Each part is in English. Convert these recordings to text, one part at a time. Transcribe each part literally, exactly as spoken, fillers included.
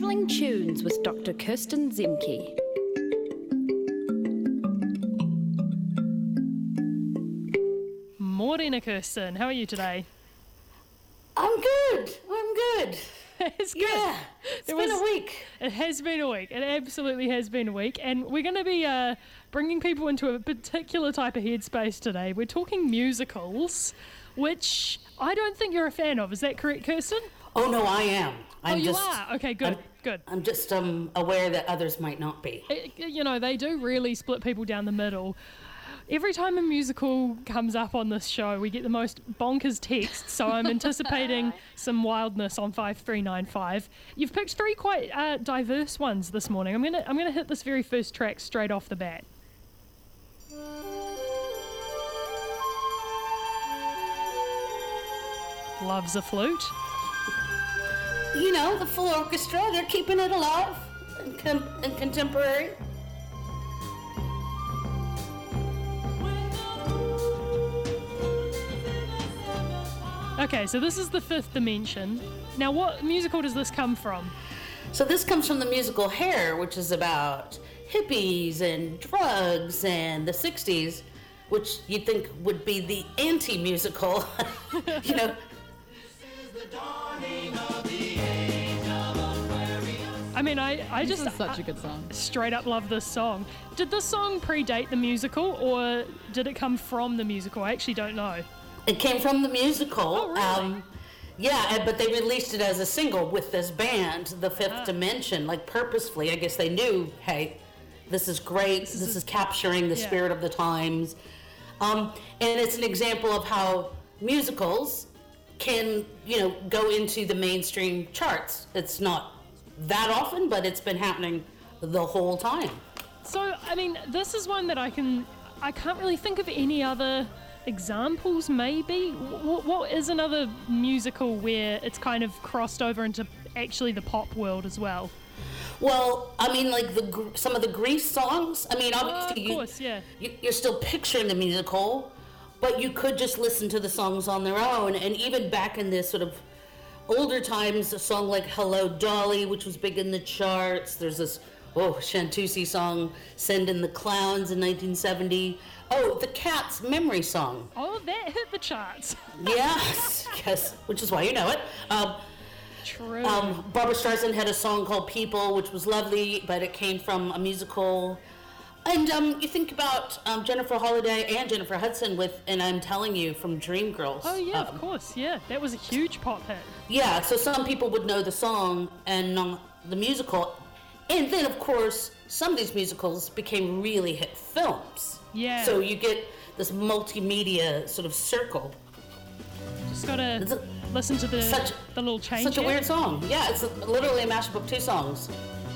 Travelling Tunes with Doctor Kirsten Zemke. Morena Kirsten, how are you today? I'm good. I'm good. It's good. Yeah, it's There been was- a week. It has been a week. It absolutely has been a week. And we're going to be uh, bringing people into a particular type of headspace today. We're talking musicals, which I don't think you're a fan of. Is that correct, Kirsten? Oh no, I am. I'm oh, you just, are? Okay, good, I'm, good. I'm just um aware that others might not be. It- you know, they do really split people down the middle. Every time a musical comes up on this show, we get the most bonkers texts, so I'm anticipating some wildness on five three nine five. You've picked three quite uh, diverse ones this morning. I'm gonna I'm gonna hit this very first track straight off the bat. Loves a flute. You know, the full orchestra, they're keeping it alive and, com- and contemporary. Okay, so this is the Fifth Dimension. Now, what musical does this come from? So this comes from the musical Hair, which is about hippies and drugs and the sixties, which you'd think would be the anti-musical, you know. I mean, I, I This just is such I- a good song. straight up love this song. Did this song predate the musical, or did it come from the musical? I actually don't know. It came from the musical. Oh, really? Um, yeah, and- but they released it as a single with this band, The Fifth Ah. Dimension, like purposefully. I guess they knew, hey, this is great. This, is is, a- capturing the yeah. spirit of the times. Um, and it's an example of how musicals can, you know, go into the mainstream charts. It's not that often, but it's been happening the whole time. So, I mean, this is one that I can, I can't really think of any other examples, maybe. What, what is another musical where it's kind of crossed over into actually the pop world as well? Well, I mean, like the Gr- some of the Grease songs. I mean, Oh, obviously, of course, yeah. you, you're still picturing the musical, but you could just listen to the songs on their own. And even back in this sort of older times, a song like "Hello Dolly," which was big in the charts. There's this oh Shantusi song, "Send in the Clowns" in nineteen seventy. Oh, the Cats memory song. Oh, that hit the charts. Yes, yes, which is why you know it. Um, True. Um, Barbra Streisand had a song called "People," which was lovely, but it came from a musical. And um, you think about um, Jennifer Holliday and Jennifer Hudson with "And I'm Telling You" from Dreamgirls. oh, yeah, Um, of course, yeah. That was a huge pop hit. yeah, so some people would know the song and not the musical. And then, of course, some of these musicals became really hit films. Yeah. So you get this multimedia sort of circle. Just gotta It's a- listen to the, such- the little change. Such a here. weird song. Yeah, it's literally a mashup of two songs.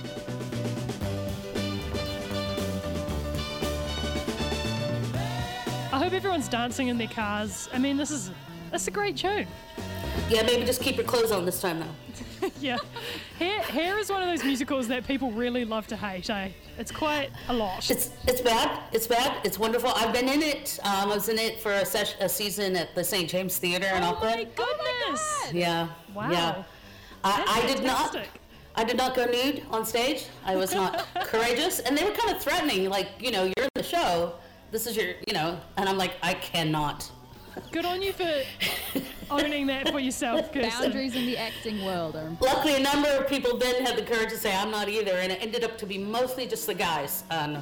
I hope everyone's dancing in their cars. I mean, this is that's a great tune. Yeah, maybe just keep your clothes on this time, though. Yeah. Hair, Hair is one of those musicals that people really love to hate, eh? It's quite a lot. It's it's bad. It's bad. It's wonderful. I've been in it. Um, I was in it for a, ses- a season at the Saint James Theater in Oh my Auckland. goodness! Yeah. Wow. Yeah. I, That's I did not. fantastic. I did not go nude on stage. I was not courageous, and they were kind of threatening, like, you know, you're in the show. This is your, you know, and I'm like, I cannot. Good on you for owning that for yourself, Kirsten. Boundaries in the acting world are important. Luckily, a number of people then had the courage to say I'm not either, and it ended up to be mostly just the guys. And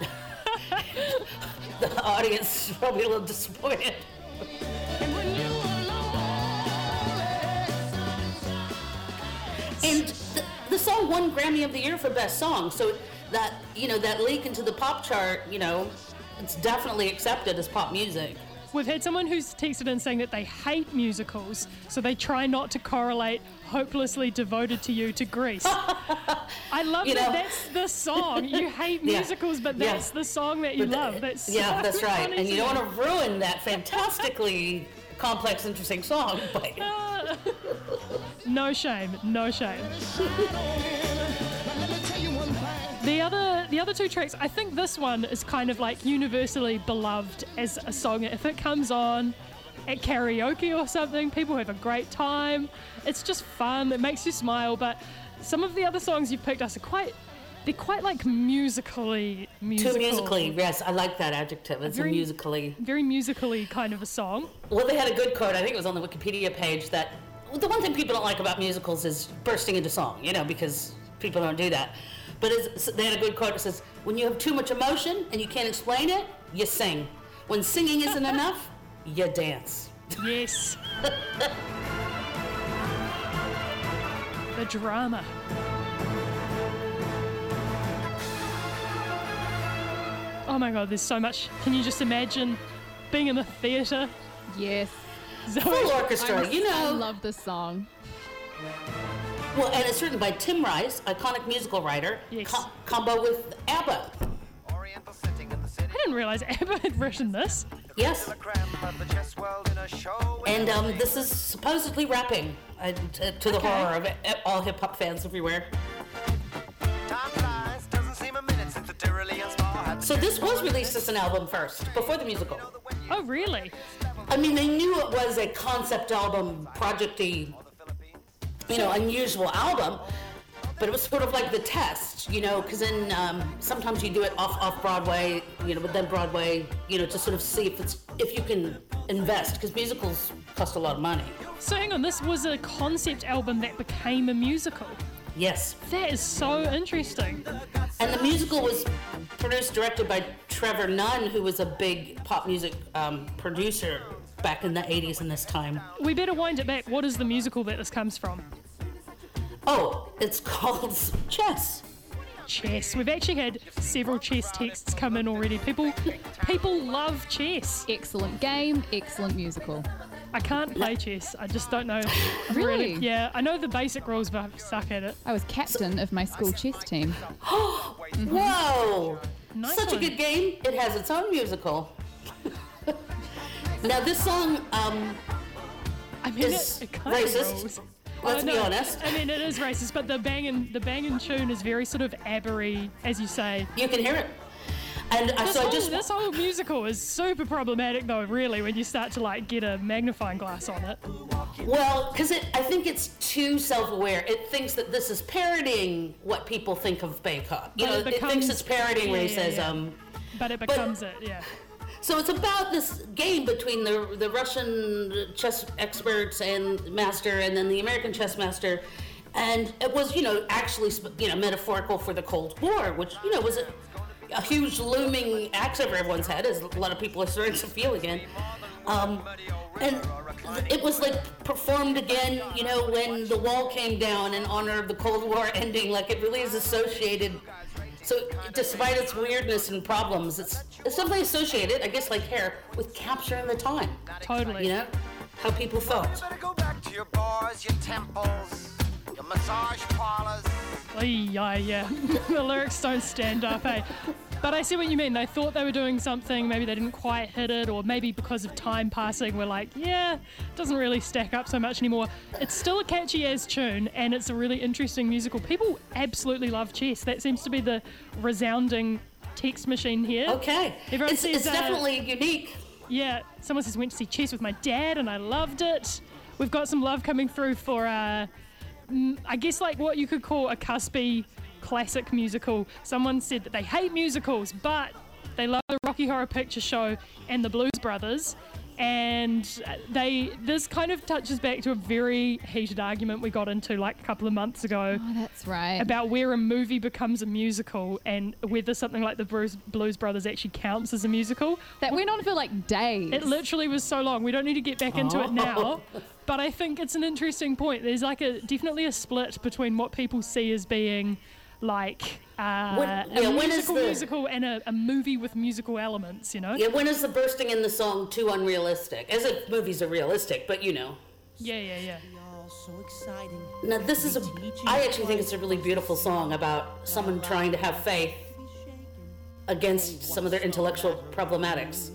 the audience is probably a little disappointed. And the, the song won Grammy of the Year for Best Song, so that, you know, that leak into the pop chart, you know, it's definitely accepted as pop music. We've had someone who's texted in saying that they hate musicals, so they try not to correlate "Hopelessly Devoted to You" to Grease. I love You that know- that's the song. You hate Yeah. musicals, but Yeah. that's the song that you But, uh, love. That's yeah, so that's right. funny And to you don't me. want to ruin that fantastically complex, interesting song. But Uh, no shame, no shame. The other, the other two tracks, I think this one is kind of like universally beloved as a song. If it comes on at karaoke or something, people have a great time. It's just fun. It makes you smile. But some of the other songs you've picked us are quite, they're quite like musically musical. Too musically, yes, I like that adjective. It's Very- a musically. Very musically kind of a song. Well, they had a good quote, I think it was on the Wikipedia page, that the one thing people don't like about musicals is bursting into song, you know, because people don't do that. But it's, they had a good quote that says, when you have too much emotion and you can't explain it, you sing. When singing isn't enough, you dance. Yes. The drama. Oh my god, there's so much. Can you just imagine being in the theatre? Yes. Zoe, Full orchestra, I, you I know. love this song. Well, and it's written by Tim Rice, iconic musical writer, Yes. co- combo with ABBA. Oriental sitting in the city. I didn't realise ABBA had written this. Yes. The creme of the chess world in a show. And um, this is supposedly rapping, uh, to, to the Okay. horror of it, all hip-hop fans everywhere. Time flies, doesn't seem a minute since the Tyrolean spa had So this was released as an album first, before the musical. Oh, really? I mean, they knew it was a concept album, project-y, you know, unusual album, but it was sort of like the test, you know, because then um, sometimes you do it off off Broadway, you know, but then Broadway, you know, to sort of see if it's if you can invest, because musicals cost a lot of money. So hang on, this was a concept album that became a musical. Yes, That is so interesting. and the musical was produced, directed by Trevor Nunn, who was a big pop music um, producer back in the eighties and this time. We better wind it back. What is the musical that this comes from? Oh, it's called Chess. Chess. We've actually had several chess texts come in already. People, people love chess. Excellent game, excellent musical. I can't play chess. I just don't know. Really? Yeah, I know the basic rules, but I suck at it. I was captain of my school chess team. Whoa! Nice Such one. a good game. It has its own musical. Now this song, um, I mean, Is it, it kind racist. of rules. Let's Oh, be no, honest. I mean, it is racist, but the bangin' the bangin' tune is very sort of ABBA-y, as you say. You can hear it. And uh, This, so I whole, just this whole musical is super problematic, though. Really, when you start to like get a magnifying glass on it. well, because it, I think it's too self-aware. It thinks that this is parodying what people think of Bangkok. You But know, it it, thinks becomes- it's parodying where he yeah, yeah, says, yeah. um. But it becomes it, yeah. So it's about this game between the the Russian chess experts and master, and then the American chess master, and it was, you know, actually, you know, metaphorical for the Cold War, which, you know, was a, a huge looming axe over everyone's head, as a lot of people are starting to feel again. Um, and it was like performed again, you know, when the wall came down in honor of the Cold War ending. Like, it really is associated. So despite its weirdness and problems, it's it's definitely associated, I guess, like hair, with capturing the time. Totally. You know, how people felt. Better go back to your bars, your temples, your massage parlors. Oy, yeah, yeah. The lyrics don't stand up, eh? But I see what you mean. They thought they were doing something, maybe they didn't quite hit it, or maybe because of time passing, we're like, yeah, it doesn't really stack up so much anymore. It's still a catchy as tune, and it's a really interesting musical. People absolutely love chess. That seems to be the resounding text machine here. Okay. Everyone it's says, it's uh, definitely unique. Yeah, someone says went to see chess with my dad and I loved it. We've got some love coming through for, uh, mm, I guess like what you could call a cuspy classic musical. Someone said that they hate musicals, but they love the Rocky Horror Picture Show and the Blues Brothers. And they this kind of touches back to a very heated argument we got into like a couple of months ago. Oh, that's right. About where a movie becomes a musical and whether something like the Blues, Blues Brothers actually counts as a musical. That went on for like days. It literally was so long. We don't need to get back into it now. Oh. But I think it's an interesting point. There's like a definitely a split between what people see as being like uh, When- a yeah, when is musical the- musical and a, a movie with musical elements, you know? Yeah, when is the bursting in the song too unrealistic? As if movies are realistic, but you know. Yeah, yeah, yeah. Now this is a, I actually think it's a really beautiful song about someone trying to have faith against some of their intellectual problematics.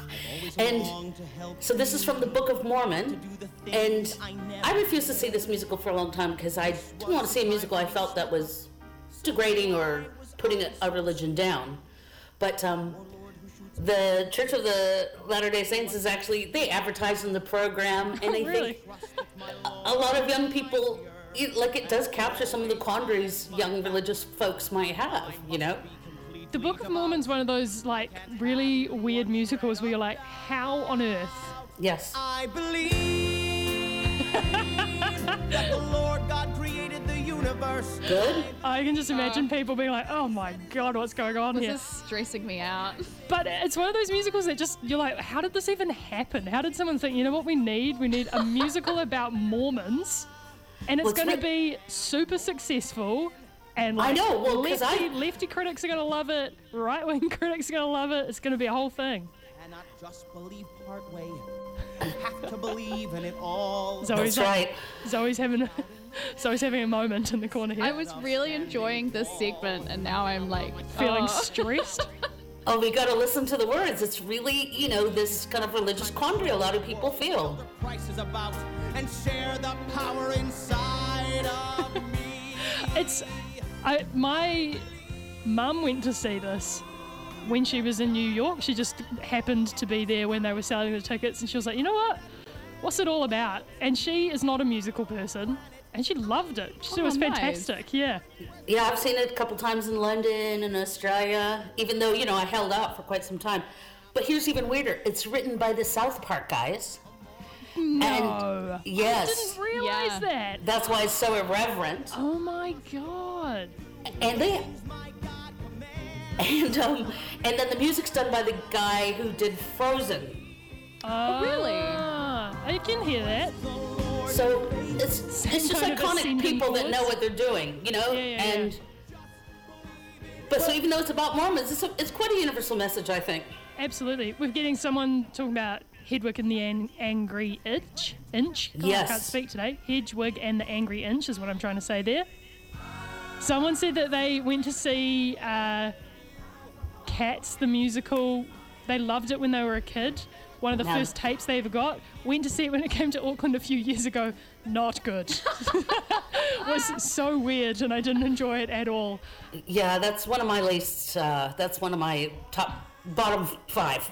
And so this is from the Book of Mormon, and I refused to see this musical for a long time because I didn't want to see a musical I felt that was degrading or putting a, a religion down. But um, the Church of the Latter-day Saints is actually, they advertise in the program, and I Really? think a lot of young people it, like it does capture some of the quandaries young religious folks might have, you know? The Book of Mormon's one of those like really weird musicals where you're like, how on earth? Yes. I believe that the Lord God created the universe. Good. I can just imagine people being like, oh my god, what's going on This here? is stressing me out. But it's one of those musicals that just, you're like, how did this even happen? How did someone think, you know what we need? We need a musical about Mormons, and it's Well, it's going to writ- be super successful. And like, I know, well, 'cause lefty, I- lefty critics are going to love it, right-wing critics are going to love it. It's going to be a whole thing. Cannot just believe part way. You have to believe in it all. Zoe's That's like- right. Zoe's having, Zoe's having a moment in the corner here. I was really enjoying this segment, and now I'm like feeling oh. stressed. Oh, we got to listen to the words. It's really, you know, this kind of religious quandary a lot of people feel. The price is about and share the power inside of me. It's, I, my mum went to see this when she was in New York. She just happened to be there when they were selling the tickets, and she was like, you know what? What's it all about? And she is not a musical person, and she loved it. She Oh, it was nice. fantastic. Yeah. Yeah, I've seen it a couple times in London and Australia, even though, you know, I held out for quite some time. But here's even weirder. It's written by the South Park guys. No. And yes, Didn't realize Yeah. that. that's why it's so irreverent. Oh my god. And they and um and then the music's done by the guy who did Frozen. Oh, really? I can hear that. So it's it's just kind of iconic ascending people that chords. know what they're doing, you know? Yeah, yeah, yeah. and but so even though it's about Mormons, it's, a, it's quite a universal message, I think. Absolutely. We're getting someone talking about Hedwig and the An- Angry Inch. Inch? God, Yes. I can't speak today. Hedwig and the Angry Inch is what I'm trying to say there. Someone said that they went to see uh, Cats, the musical. They loved it when they were a kid. One of the Now- first tapes they ever got. Went to see it when it came to Auckland a few years ago. Not good. Was so weird, and I didn't enjoy it at all. Yeah, that's one of my least. Uh, that's one of my top bottom five.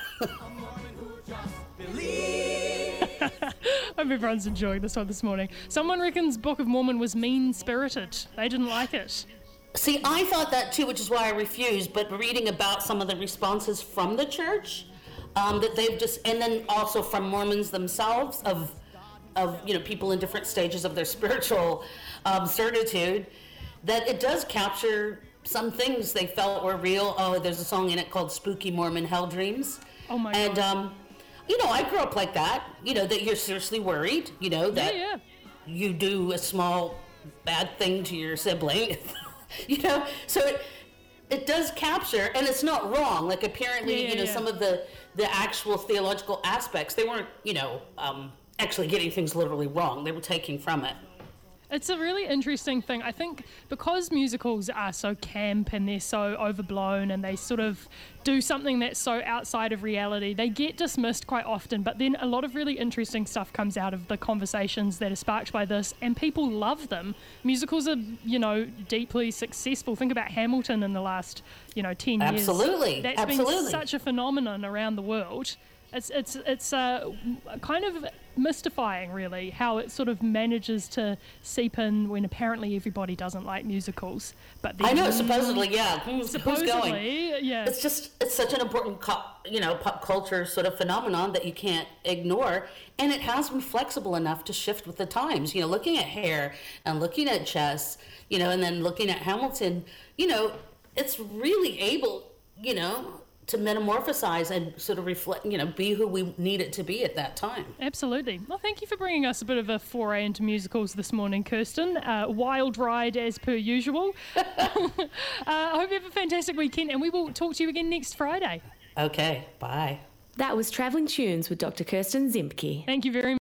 I hope everyone's enjoying this one this morning. Someone reckons Book of Mormon was mean-spirited. They didn't like it. See, I thought that too, which is why I refused. But reading about some of the responses from the church, um, that they've just, and then also from Mormons themselves, of, of you know, people in different stages of their spiritual um, certitude, that it does capture some things they felt were real. Oh, there's a song in it called "Spooky Mormon Hell Dreams." Oh my and, God. um, you know, I grew up like that. You know, that you're seriously worried. You know Yeah, that yeah. you do a small bad thing to your sibling. You know, so it it does capture, and it's not wrong. Like apparently, Yeah, yeah, you know, yeah. some of the the actual theological aspects, they weren't, you know, um, actually getting things literally wrong. They were taking from it. It's a really interesting thing. I think because musicals are so camp and they're so overblown and they sort of do something that's so outside of reality, they get dismissed quite often. But then a lot of really interesting stuff comes out of the conversations that are sparked by this, and people love them. Musicals are, you know, deeply successful. Think about Hamilton in the last, you know, ten years. Absolutely, That's absolutely. been such a phenomenon around the world. It's it's it's uh, kind of mystifying, really, how it sort of manages to seep in when apparently everybody doesn't like musicals. But I know, then- supposedly, yeah. Who's, who's going? supposedly, yeah. It's just, it's such an important, co- you know, pop culture sort of phenomenon that you can't ignore. And it has been flexible enough to shift with the times. You know, looking at Hair and looking at Chess, you know, and then looking at Hamilton, you know, it's really able, you know, to metamorphosize and sort of reflect, you know, be who we need it to be at that time. Absolutely. Well, thank you for bringing us a bit of a foray into musicals this morning, Kirsten. Uh, wild ride as per usual. uh, I hope you have a fantastic weekend, and we will talk to you again next Friday. Okay, bye. That was Travelling Tunes with Doctor Kirsten Zemke. Thank you very much.